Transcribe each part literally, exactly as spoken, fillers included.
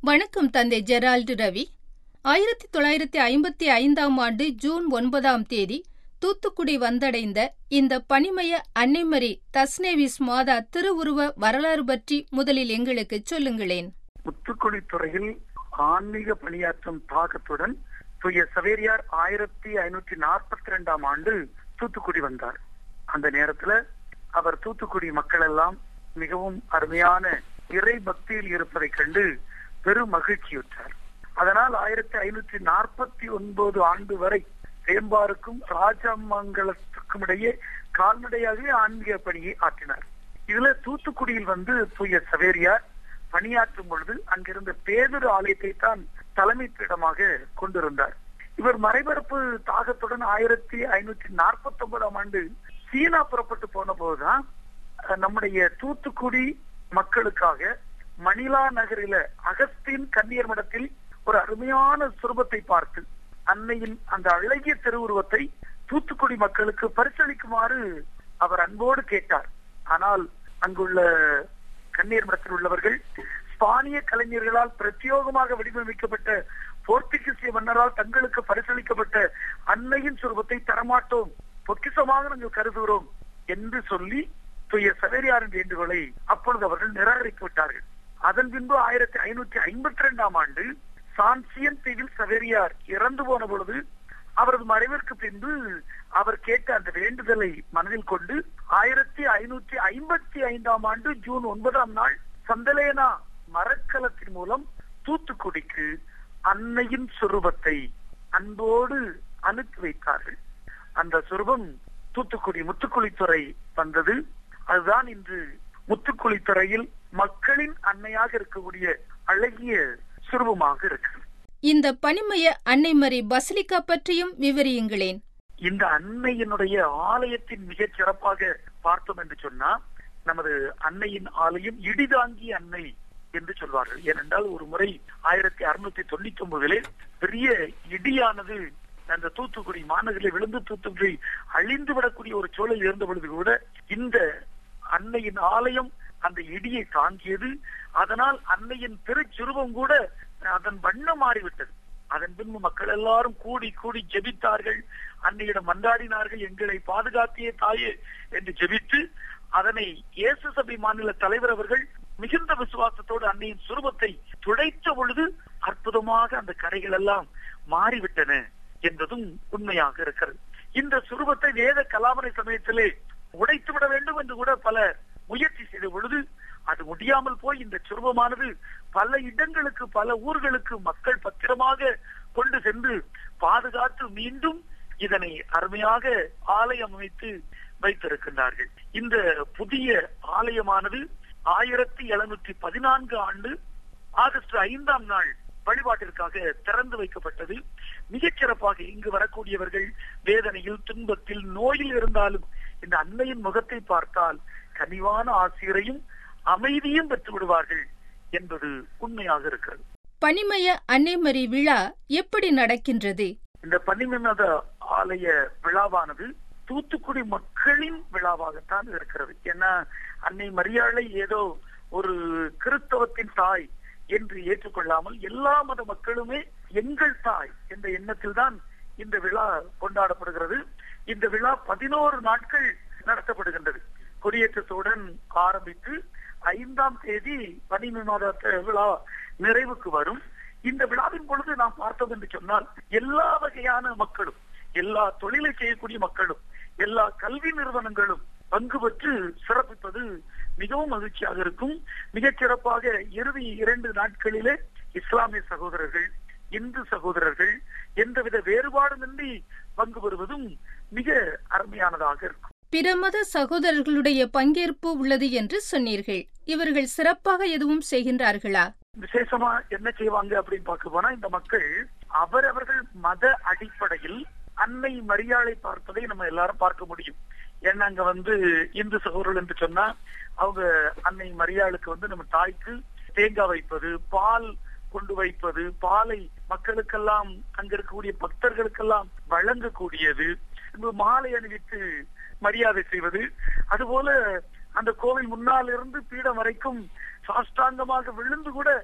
வணக்கம் தந்தை ஜெரால்டு ரவி. ஆயிரத்தி தொள்ளாயிரத்தி ஐம்பத்தி ஐந்தாம் ஆண்டு ஜூன் ஒன்பதாம் தேதி தூத்துக்குடி வந்தடைந்த இந்த பனிமய அன்னைமரி தஸ்னேவிஸ் மாதா திருவுருவ வரலாறு பற்றி முதலில் எங்களுக்கு சொல்லுங்களேன். முத்துக்குளி துறையில் ஆன்மீக பணியாற்றும் தாக்கத்துடன் தூய சவேரியார் ஆயிரத்தி ஐநூற்றி நாற்பத்தி இரண்டாம் ஆண்டு தூத்துக்குடி வந்தார். அந்த நேரத்துல அவர் தூத்துக்குடி மக்கள் எல்லாம் மிகவும் அருமையான இறை பக்தியில் இருப்பதை கண்டு பெரும் மகிழ்ச்சியுற்றார். அதனால் ஆயிரத்தி ஐநூற்றி நாற்பத்தி ஒன்பது ஆண்டு வரை வேம்பாருக்கும் ராஜமங்கலத்துக்கும் இடையே கால்நடையாகவே ஆன்மீக பணியை ஆற்றினார். இதுல தூத்துக்குடியில் வந்து தூய சவேரியார் பணியாற்றும் பொழுது அங்கிருந்த பேதுரு ஆலயத்தை தான் தலைமை பீடமாக கொண்டிருந்தார். இவர் மறைபரப்பு தாகத்துடன் ஆயிரத்தி ஐநூற்றி நாற்பத்தி ஒன்பதாம் ஆண்டு சீனா புறப்பட்டு போன போதுதான் நம்முடைய தூத்துக்குடி மக்களுக்காக மணிலா நகரில அகஸ்தீன் கன்னியர் மடத்தில் ஒரு அருமையான சுரூபத்தை பார்த்து அன்னையின் அந்த அழகிய திருவுருவத்தை தூத்துக்குடி மக்களுக்கு பரிசளிக்குமாறு அவர் அன்போடு கேட்டார். ஆனால் அங்குள்ள கன்னியர் மடத்தில் உள்ளவர்கள் ஸ்பானிய கலைஞர்களால் பிரத்யோகமாக வடிவமைக்கப்பட்ட போர்த்துகீசிய மன்னரால் தங்களுக்கு பரிசளிக்கப்பட்ட அன்னையின் சுரூபத்தை தரமாட்டோம், பொக்கிசமாக நாங்கள் கருதுகிறோம் என்று சொல்லி தூய சவேரியாரின் வேண்டுகோளை அப்பொழுது அவர்கள் நிராகரித்து விட்டார்கள். அதன் பின்பு ஆயிரத்தி ஐநூற்றி ஐம்பத்தி இரண்டாம் ஆண்டு சான்சியன் தீவில் சவேரியார் இறந்து போன பொழுது அவரது மறைவிற்கு பின்பு அவர் கேட்ட அந்த வேண்டுதலை மனதில் கொண்டு ஆயிரத்தி ஐநூற்றி ஐம்பத்தி ஐந்தாம் ஆண்டு ஜூன் ஒன்பதாம் நாள் சந்தலேனா மரக்கலத்தின் மூலம் தூத்துக்குடிக்கு அன்னையின் சுரூபத்தை அன்போடு அனுப்பி வைத்தார்கள். அந்த சுரூபம் தூத்துக்குடி முத்துக்குளித்துறை வந்தது. அதுதான் இன்று முத்துக்குளித்துறையில் மக்களின் அன்னையாக இருக்கக்கூடிய அழகிய சுரூபமாக இருக்கு. இந்த பனிமய அன்னைமரி பசிலிக்கா பற்றியும் விவரியுங்களேன். இந்த அன்னையினுடைய ஆலயத்தின் மிகச் சிறப்பாக பார்த்தோம் என்று சொன்னா, நமது அன்னையின் ஆலயம் இடிதாங்கி அன்னை என்று சொல்வார்கள். ஏனென்றால் ஒரு முறை ஆயிரத்தி அறுநூத்தி தொண்ணூத்தி ஒன்பதிலே பெரிய இடியானது அந்த தூத்துக்குடி மாநகரில் விழுந்து தூத்துக்குடி அழிந்து விடக்கூடிய ஒரு சூழல் இருந்த பொழுது கூட இந்த அன்னையின் ஆலயம் அந்த இடியை தாங்கியது. அதனால் அன்னையின் திருச்சுருவம் கூட அதன் வண்ணம் மாறிவிட்டது. அதன் பின்பு மக்கள் எல்லாரும் கூடி கூடி ஜெபித்தார்கள், அன்னையிடம் மன்றாடினார்கள், எங்களை பாதுகாத்தியே தாயே என்று ஜெபித்து அதனை இயேசு சபை மாநில தலைவர் அவர்கள் மிகுந்த விசுவாசத்தோடு அன்னையின் சுரூபத்தை துடைத்த பொழுது அற்புதமாக அந்த கரைகள் எல்லாம் மாறிவிட்டன என்பதும் உண்மையாக இருக்கிறது. இந்த சுரூபத்தை வேத கலாபனை சமயத்திலே உடைத்து விட வேண்டும் என்று கூட பல முயற்சி செய்த பொழுது அது முடியாமல் போய் இந்த சுரூபமானது பல இடங்களுக்கு பல ஊர்களுக்கு மக்கள் பத்திரமாக கொண்டு சென்று பாதுகாத்து மீண்டும் இதனை அருமையாக ஆலயம் அமைத்து வைத்திருக்கின்றார்கள். இந்த புதிய ஆலயமானது ஆயிரத்தி எழுநூற்றி பதினான்கு ஆண்டு ஆகஸ்ட் ஐந்தாம் நாள் வழிபாட்டிற்காக திறந்து வைக்கப்பட்டது. மிகச் சிறப்பாக இங்கு வரக்கூடியவர்கள் வேதனையில் துன்பத்தில் நோயில் இருந்தாலும் இந்த அன்னையின் முகத்தை பார்த்தால் கனிவான ஆசிரியரையும் அமைதியும் பெற்று விடுவார்கள் என்பது உண்மையாக இருக்கிறது. பனிமய அன்னைமரி விழா எப்படி நடக்கின்றது? இந்த பனிமத ஆலய விழாவானது தூத்துக்குடி மக்களின் விழாவாகத்தான் இருக்கிறது. ஏன்னா அன்னை மரியாளை ஏதோ ஒரு கிறிஸ்தவத்தின் தாய் என்று ஏற்றுக்கொள்ளாமல் எல்லா மத மக்களுமே எங்கள் தாய் என்ற எண்ணத்தில் தான் இந்த விழா கொண்டாடப்படுகிறது. இந்த விழா பதினோரு நாட்கள் நடத்தப்படுகின்றது. கொடியேற்றத்துடன் ஆரம்பித்து ஐந்தாம் தேதி பனிமத விழா நிறைவுக்கு வரும். இந்த விழாவின் பொழுது நாம் பார்த்தோம் என்று சொன்னால் எல்லா வகையான மக்களும், எல்லா தொழிலை செய்யக்கூடிய மக்களும், எல்லா கல்வி நிறுவனங்களும் பங்கு பெற்று சிறப்பிப்பது மிகவும் மகிழ்ச்சியாக இருக்கும். மிகச் சிறப்பாக இறுதி இரண்டு நாட்களிலே இஸ்லாமிய சகோதரர்கள், இந்து சகோதரர்கள் எந்தவித வேறுபாடுமின்றி பங்கு பெறுவதும் மிக அருமையானதாக இருக்கும். பிற மத சகோதரர்களுடைய பங்கேற்பு உள்ளது என்று சொன்னீர்கள். இவர்கள் சிறப்பாக எதுவும் செய்கின்றார்களா? விசேஷமா என்ன செய்வாங்க அப்படின்னு பார்க்க போனா, இந்த மக்கள் அவரவர்கள் மத அடிப்படையில் அன்னை மரியாளை பார்ப்பதை நம்ம எல்லாரும் பார்க்க முடியும். ஏன்னா அங்க வந்து இந்து சகோதரர்கள் என்று சொன்னா அவங்க அன்னை மரியாளுக்கு வந்து நம்ம தாய்க்கு தேங்காய் வைப்பது, பால் கொண்டு வைப்பது, பாலை மக்களுக்கெல்லாம் அங்க இருக்கக்கூடிய பக்தர்களுக்கெல்லாம் வழங்கக்கூடியது, மாலை அணிவித்து மரியாதை செய்வது, அதுபோல அந்த கோவில் முன்னால் இருந்து பீடம் வரைக்கும் சாஷ்டாங்கமாக விழுந்து கூட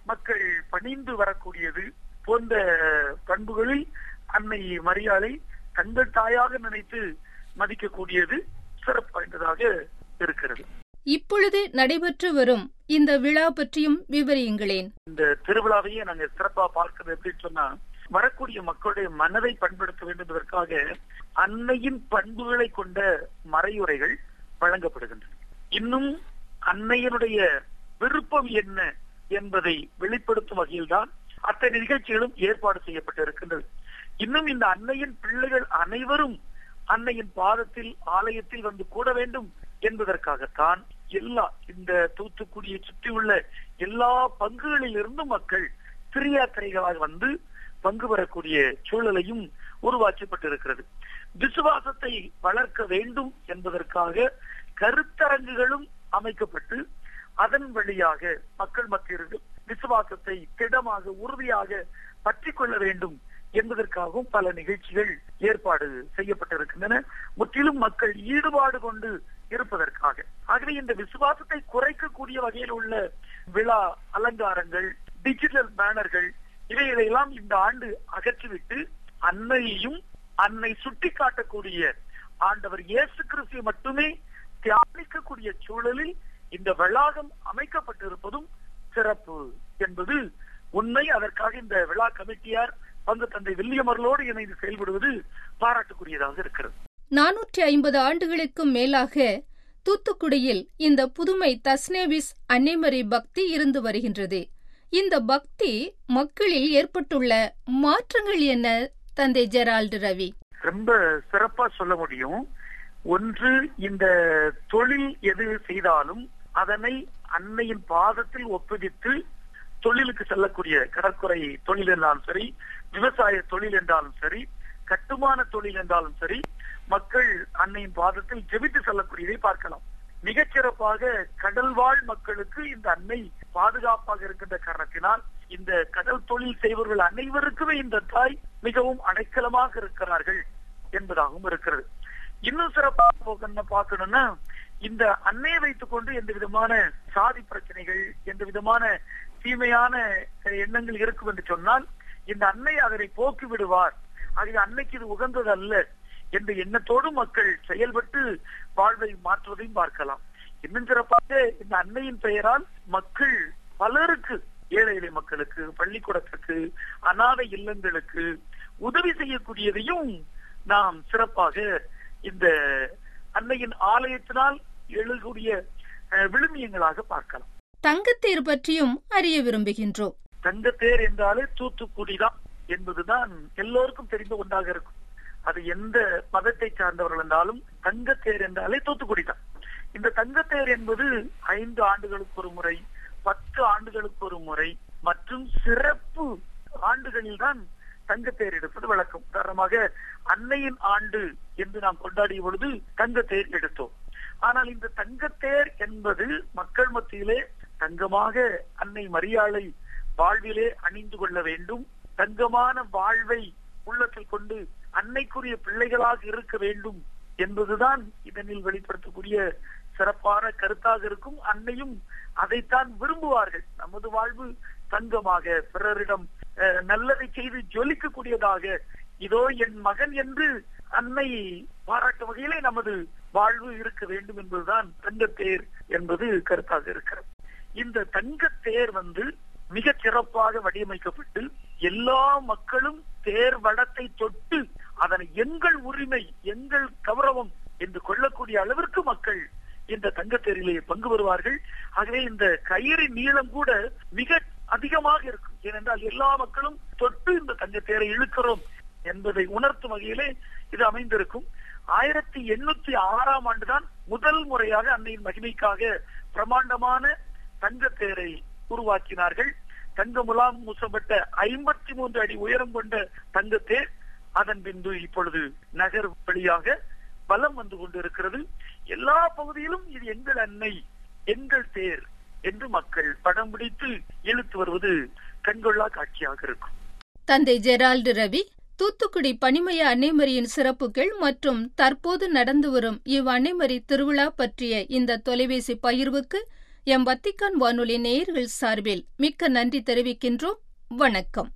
மக்கள் பணிந்து வரக்கூடியது போன்ற பண்புகளில் அன்னை மரியாளை தங்கள் தாயாக நினைத்து மதிக்கக்கூடியது சிறப்பு வாய்ந்ததாக இருக்கிறது. இப்பொழுது நடைபெற்று வரும் இந்த விழா பற்றியும் விவரியுங்களேன். இந்த திருவிழாவையே நாங்க சிறப்பா பார்க்கிறது எப்படின்னு சொன்னா, வரக்கூடிய மக்களுடைய மனதை பண்படுத்த வேண்டும் என்பதற்காக அன்னையின் பண்புகளை கொண்ட மறையுரைகள் வழங்கப்படுகின்றன. இன்னும் அன்னையினுடைய விருப்பம் என்ன என்பதை வெளிப்படுத்தும் வகையில்தான் அத்தனை நிகழ்ச்சிகளும் ஏற்பாடு செய்யப்பட்டிருக்கின்றது. இன்னும் இந்த அன்னையின் பிள்ளைகள் அனைவரும் அன்னையின் பாதத்தில் ஆலயத்தில் வந்து கூட வேண்டும் என்பதற்காகத்தான் எல்லா இந்த தூத்துக்குடியை சுற்றியுள்ள எல்லா பங்குகளில் இருந்தும் மக்கள் திரியாத்திரைகளாக வந்து பங்கு பெறக்கூடிய சூழலையும் உருவாக்கப்பட்டிருக்கிறது. விசுவாசத்தை வளர்க்க வேண்டும் என்பதற்காக கருத்தரங்குகளும் அமைக்கப்பட்டு அதன் வழியாக மக்கள் மத்தியில் விசுவாசத்தை திடமாக உறுதியாக பற்றி கொள்ள வேண்டும் என்பதற்காகவும் பல நிகழ்ச்சிகள் ஏற்பாடு செய்யப்பட்டிருக்கின்றன. முற்றிலும் மக்கள் ஈடுபாடு கொண்டு இருப்பதற்காக. ஆகவே இந்த விசுவாசத்தை குறைக்கக்கூடிய வகையில் உள்ள விழா அலங்காரங்கள், டிஜிட்டல் பேனர்கள் இவைகளெல்லாம் இந்த ஆண்டு அகற்றிவிட்டு அன்னையையும் அன்னை சுட்டி காட்டக்கூடிய ஆண்டவர் இயேசு கிறிஸ்துவை மட்டுமே தியானிக்கக்கூடிய சூழலில் இந்த வளாகம் அமைக்கப்பட்டிருப்பதும் சிறப்பு என்பது உண்மை. அதற்காக இந்த விழா கமிட்டியார் பங்கு தந்தை வில்லியமர்களோடு இணைந்து செயல்படுவது பாராட்டுக்குரியதாக இருக்கிறது. நானூற்றி ஐம்பது ஆண்டுகளுக்கும் மேலாக தூத்துக்குடியில் இந்த புதுமை தஸ்னேவிஸ் அன்னைமரி பக்தி இருந்து வருகின்றது. இந்த பக்தி மக்களில் ஏற்பட்டுள்ள மாற்றங்கள் என்ன தந்தை ஜெரால்டு ரவி? ரொம்ப சிறப்பா சொல்ல முடியும். ஒன்று, இந்த தொழில் எது செய்தாலும் அதனை அன்னையின் பாதத்தில் ஒப்புவித்து தொழிலுக்கு செல்லக்கூடிய கடற்கரை தொழில் என்றாலும் சரி, விவசாய தொழில் என்றாலும் சரி, கட்டுமான தொழில் என்றாலும் சரி, மக்கள் அன்னையின் பாதத்தில் ஜெபித்து செல்லக்கூடியதை பார்க்கலாம். மிகச்சிறப்பாக கடல் வாழ் மக்களுக்கு இந்த அன்னை பாதுகாப்பாக இருக்கின்ற காரணத்தினால் இந்த கடல் தொழில் செய்வர்கள் அனைவருக்குமே இந்த தாய் மிகவும் அடைக்கலமாக இருக்கிறார்கள் என்பதாகவும் இருக்கிறது. இன்னும் சிறப்பாக பார்க்கணும்னா, இந்த அன்னையை வைத்துக் கொண்டு எந்த விதமான சாதி பிரச்சனைகள், எந்த விதமான தீமையான எண்ணங்கள் இருக்கும் என்று சொன்னால் இந்த அன்னை அதனை போக்கி விடுவார். அது அன்னைக்கு இது உகந்தது அல்ல என்ற எண்ணத்தோடு மக்கள் செயல்பட்டு வாழ்வை மாற்றுவதையும் பார்க்கலாம். இன்னும் சிறப்பாக இந்த அன்னையின் பெயரால் மக்கள் பலருக்கு, ஏழை எளிய மக்களுக்கு, பள்ளிக்கூடத்திற்கு, அனாதை இல்லங்களுக்கு உதவி செய்யக்கூடியதையும் நாம் சிறப்பாக இந்த அன்னையின் ஆலயத்தினால் எழுக்கூடிய விழுமியங்களாக பார்க்கலாம். தங்கத்தேர் பற்றியும் அறிய விரும்புகின்றோம். தங்கத்தேர் என்றாலே தூத்துக்குடி தான் என்பதுதான் எல்லோருக்கும் தெரிந்த ஒன்றாக இருக்கும். அது எந்த மதத்தை சார்ந்தவர்கள் என்றாலும் தங்கத்தேர் என்றாலே தூத்துக்குடி தான். இந்த தங்கத்தேர் என்பது ஐந்து ஆண்டுகளுக்கு ஒரு முறை, பத்து ஆண்டுகளுக்கு ஒரு முறை மற்றும் சிறப்பு ஆண்டுகளில் தான் தங்கத்தேர் எடுப்பது வழக்கம். உதாரணமாக அன்னையின் ஆண்டு என்று நாம் கொண்டாடிய பொழுது தங்கத்தேர் எடுத்தோம். ஆனால் இந்த தங்கத்தேர் என்பது மக்கள் மத்தியிலே தங்கமாக அன்னை மரியாளை வாழ்விலே அணிந்து கொள்ள வேண்டும், தங்கமான வாழ்வை உள்ளத்தில் கொண்டு அன்னைக்குரிய பிள்ளைகளாக இருக்க வேண்டும் என்பதுதான் இதனில் வெளிப்படுத்தக்கூடிய சிறப்பான கருத்தாக இருக்கும். அன்னையும் அதைத்தான் விரும்புவார்கள். நமது வாழ்வு தங்கமாக, பிறரிடம் நல்லதை செய்து ஜொலிக்கக்கூடியதாக, இதோ என் மகன் என்று அன்னை பாராட்டும் வகையிலே நமது வாழ்வு இருக்க வேண்டும் என்பதுதான் தங்கத்தேர் என்பது கருத்தாக இருக்கிறது. இந்த தங்கத்தேர் வந்து மிக சிறப்பாக வடிவமைக்கப்பட்டு எல்லா மக்களும் தேர் வடத்தை தொட்டு அதனை எங்கள் உரிமை, எங்கள் கௌரவம் என்று கொள்ளக்கூடிய அளவிற்கு மக்கள் இந்த தங்கத்தேரிலே பங்கு பெறுவார்கள். ஆகவே இந்த கயிறின் நீளம் கூட மிக அதிகமாக இருக்கும். ஏனென்றால் எல்லா மக்களும் தொட்டு இந்த தங்கத்தேரை இழுக்கிறோம் என்பதை உணர்த்தும் வகையிலே இது அமைந்திருக்கும். ஆயிரத்தி எண்ணூத்தி ஆறாம் ஆண்டுதான் முதல் முறையாக அன்னையின் மகிமைக்காக பிரமாண்டமான தங்கத்தேரை உருவாக்கினார்கள். தங்க முலாம் மூசப்பட்ட ஐம்பத்தி மூன்று அடி உயரம் கொண்ட தங்கத்தேர் அதன் பின்பு இப்பொழுது நகர் வழியாக பலம் வந்து கொண்டிருக்கிறது. எல்லா பகுதியிலும் இது எங்கள் அன்னை, எங்கள் தேர் என்று மக்கள் படம் பிடித்து இழுத்து வருவது கண்கொள்ளா காட்சியாக இருக்கும். தந்தை ஜெரால்டு ரவி, தூத்துக்குடி பனிமய அன்னைமரியின் சிறப்புகள் மற்றும் தற்போது நடந்து வரும் இவ் அன்னைமரி திருவிழா பற்றிய இந்த தொலைபேசி பகிர்வுக்கு எம் வத்திக்கான் வானொலி நேயர்கள் சார்பில் மிக்க நன்றி தெரிவிக்கின்றோம். வணக்கம்.